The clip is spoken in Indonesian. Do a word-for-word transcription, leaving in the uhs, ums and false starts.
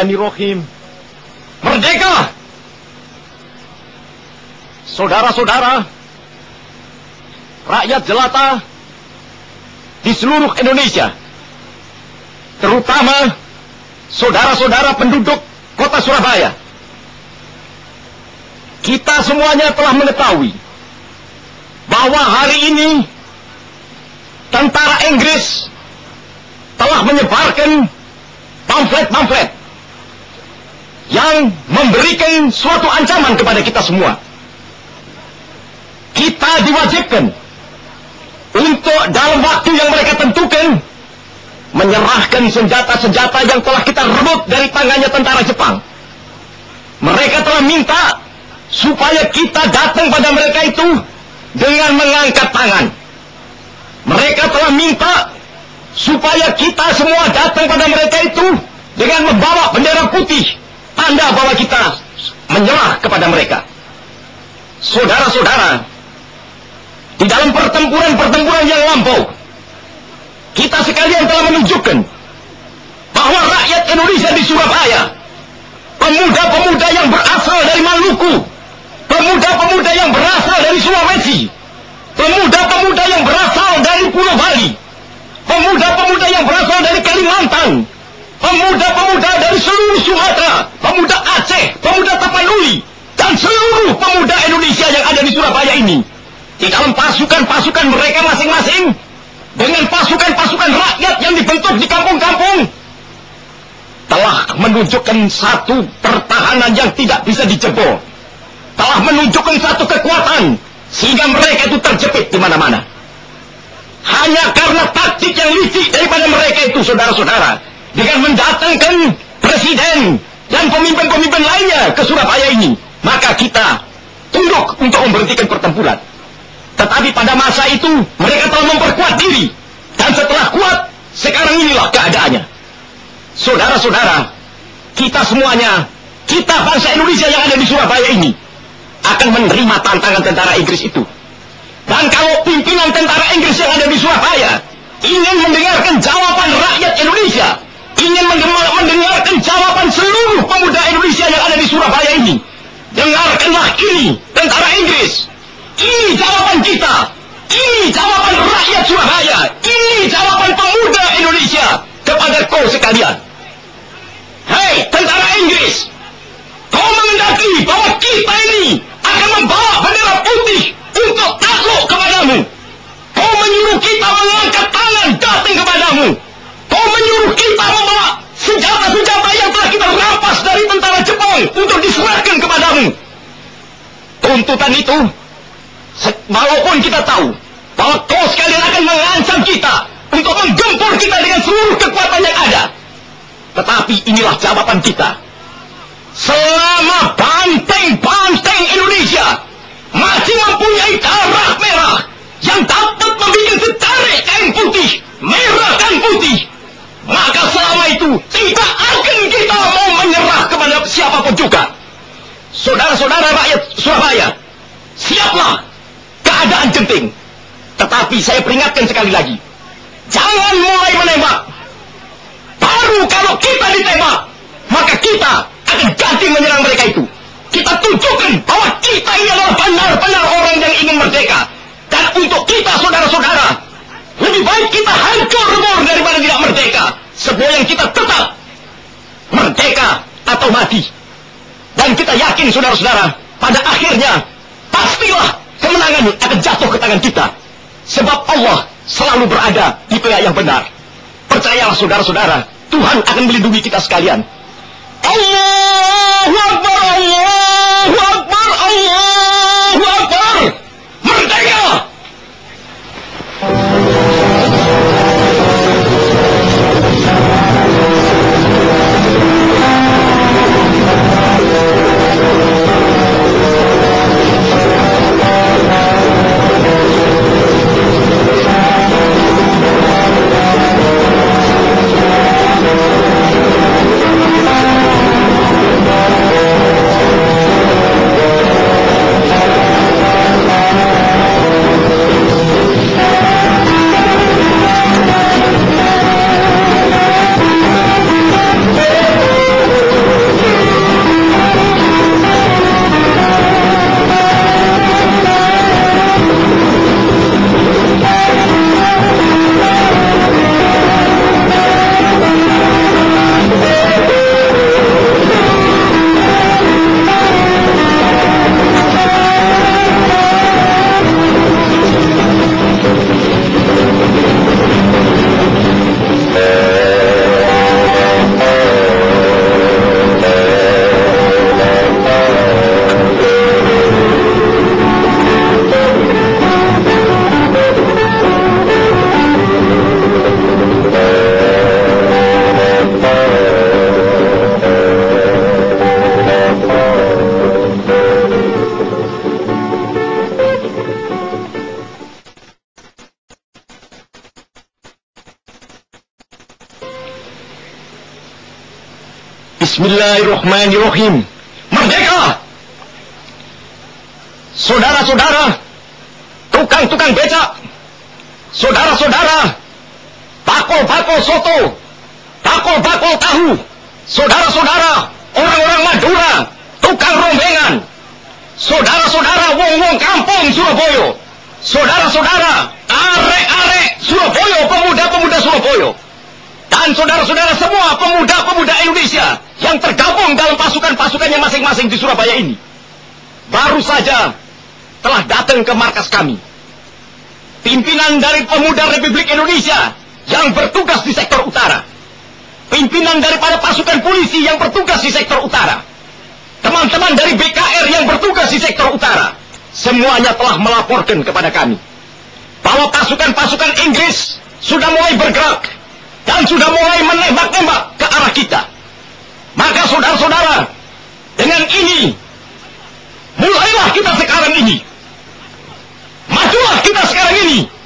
Bismillahirrahmanirrahim. Merdeka! Saudara-saudara, rakyat jelata di seluruh Indonesia, terutama saudara-saudara penduduk kota Surabaya, kita semuanya telah mengetahui bahwa hari ini tentara Inggris telah menyebarkan pamflet-pamflet yang memberikan suatu ancaman kepada kita semua. Kita diwajibkan untuk dalam waktu yang mereka tentukan menyerahkan senjata-senjata yang telah kita rebut dari tangannya tentara Jepang. Mereka telah minta supaya kita datang pada mereka itu dengan mengangkat tangan. Mereka telah minta supaya kita semua datang pada mereka itu dengan membawa bendera putih, tanda bahwa kita menyerah kepada mereka. Saudara-saudara, di dalam pertempuran-pertempuran yang lampau, kita sekalian telah menunjukkan bahwa rakyat Indonesia di Surabaya, pemuda-pemuda yang berasal dari Maluku, pemuda-pemuda yang berasal dari Sulawesi, pemuda-pemuda yang berasal dari Pulau Bali, pemuda-pemuda yang berasal dari Kalimantan, pemuda-pemuda dari seluruh Sumatera, pemuda Aceh, pemuda Tapanuli, dan seluruh pemuda Indonesia yang ada di Surabaya ini, di dalam pasukan-pasukan mereka masing-masing, dengan pasukan-pasukan rakyat yang dibentuk di kampung-kampung, telah menunjukkan satu pertahanan yang tidak bisa dijebol, telah menunjukkan satu kekuatan sehingga mereka itu terjepit di mana-mana. Hanya karena taktik yang licik daripada mereka itu, saudara-saudara, dengan mendatangkan presiden dan pemimpin-pemimpin lainnya ke Surabaya ini, maka kita tunduk untuk memberhentikan pertempuran. Tetapi pada masa itu mereka telah memperkuat diri, dan setelah kuat, sekarang inilah keadaannya. Saudara-saudara, kita semuanya, kita bangsa Indonesia yang ada di Surabaya ini, akan menerima tantangan tentara Inggris itu. Dan kalau pimpinan tentara Inggris yang ada di Surabaya ingin mendengarkan jawaban rakyat Indonesia, ingin mendengarkan jawaban seluruh pemuda Indonesia yang ada di Surabaya ini, dengarkanlah ini, tentara Inggris. Ini jawaban kita, ini jawaban rakyat Surabaya, ini jawaban pemuda Indonesia kepada kau sekalian. Hei tentara Inggris, kau mengendaki bahwa kita ini akan membawa bendera putih untuk takluk kepadamu. Kau menyuruh kita mengangkat tangan datang kepadamu. Kau menyuruh kita membawa senjata-senjata yang telah kita rampas dari tentara Jepang untuk diserahkan kepadamu. Tuntutan itu, walaupun kita tahu bahwa kau sekalian akan mengancam kita untuk menggempur kita dengan seluruh kekuatan yang ada, tetapi inilah jawaban kita. Selama banteng-banteng Indonesia masih mempunyai darah merah yang dapat membuat setarik kain putih, merah dan putih, maka selama itu tidak akan kita mau menyerah kepada siapapun juga. Saudara-saudara rakyat Surabaya, siaplah, keadaan genting. Tetapi saya peringatkan sekali lagi, jangan mulai menembak. Baru kalau kita ditembak, maka kita akan ganti menyerang mereka itu. Kita tunjukkan bahwa kita ini adalah benar-benar orang yang ingin merdeka. Dan untuk kita, saudara-saudara, lebih baik kita hancur lebur daripada tidak merdeka. Sebab yang kita tetap merdeka atau mati. Dan kita yakin, saudara-saudara, pada akhirnya pastilah kemenangan akan jatuh ke tangan kita. Sebab Allah selalu berada di pihak yang benar. Percayalah, saudara-saudara, Tuhan akan melindungi kita sekalian. Allahu Akbar, Allahu Akbar, Allahu Akbar. Merdeka! Thank you. Bismillahirrahmanirrahim. Merdeka! Saudara-saudara, tukang-tukang becak, saudara-saudara, bakul-bakul soto, bakul-bakul tahu, saudara-saudara, orang-orang Madura, tukang rombengan, saudara-saudara, wong-wong kampung Surabaya, saudara-saudara, arek-arek Surabaya, pemuda-pemuda Surabaya, dan saudara-saudara semua pemuda-pemuda Indonesia yang tergabung dalam pasukan-pasukannya masing-masing di Surabaya ini, baru saja telah datang ke markas kami. Pimpinan dari pemuda Republik Indonesia yang bertugas di sektor utara, pimpinan daripada pasukan polisi yang bertugas di sektor utara, teman-teman dari B K R yang bertugas di sektor utara, semuanya telah melaporkan kepada kami bahwa pasukan-pasukan Inggris sudah mulai bergerak dan sudah mulai menembak-nembak ke arah kita. Maka saudara-saudara, dengan ini mulailah kita sekarang ini, majulah kita sekarang ini